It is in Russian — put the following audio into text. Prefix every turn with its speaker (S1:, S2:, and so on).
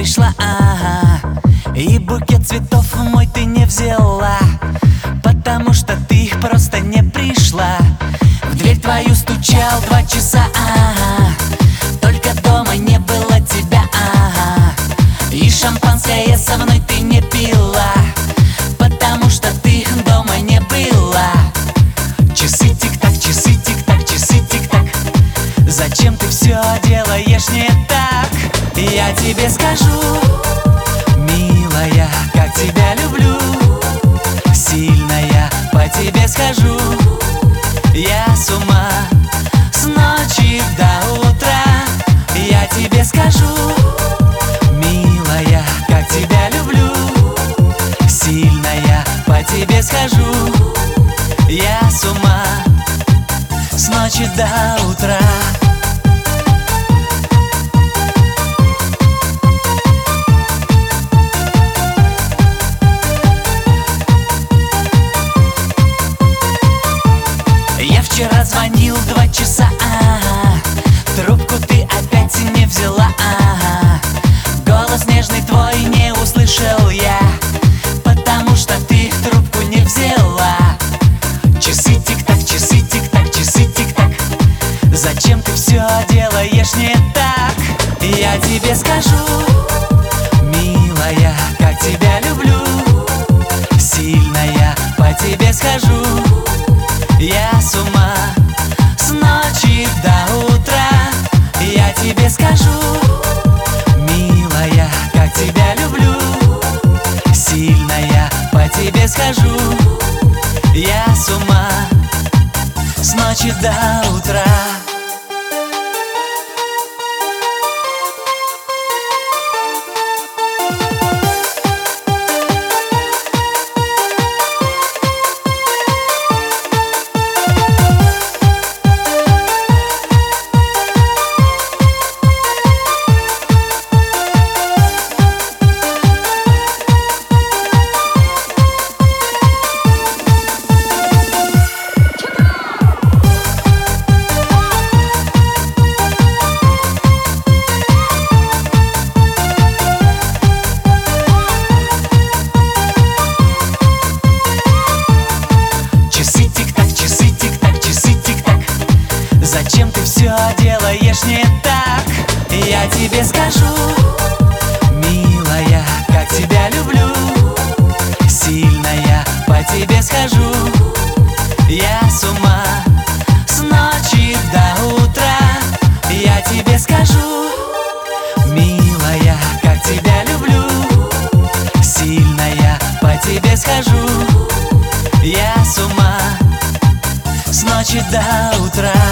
S1: пришла, и букет цветов мой ты не взяла, потому что ты просто не пришла. В дверь твою стучал 2 часа, только дома не было тебя, и шампанское со мной ты не пила, потому что ты дома не была. Часы тик-так, часы тик-так, часы тик-так. Зачем ты все делаешь не так? Я тебе скажу, милая, как тебя люблю. Сильная, по тебе схожу я с ума с ночи до утра. Я тебе скажу, милая, как тебя люблю. Сильная, по тебе схожу я с ума с ночи до утра. Я вчера звонил 2 часа, трубку ты опять не взяла, голос нежный твой не услышал я, потому что ты трубку не взяла. Часы тик-так, часы тик-так, часы тик-так. Зачем ты все делаешь не так? Я тебе скажу, милая, как тебя люблю. Сильная, по тебе схожу я с ума с ночи до утра. Я тебе скажу, милая, как тебя люблю. Сильная, по тебе схожу я с ума с ночи до утра. Зачем ты все делаешь не так? Я тебе скажу, милая, как тебя люблю. Сильная, по тебе схожу я с ума с ночи до утра. Я тебе скажу, милая, как тебя люблю. Сильная, по тебе схожу я с ума с ночи до утра.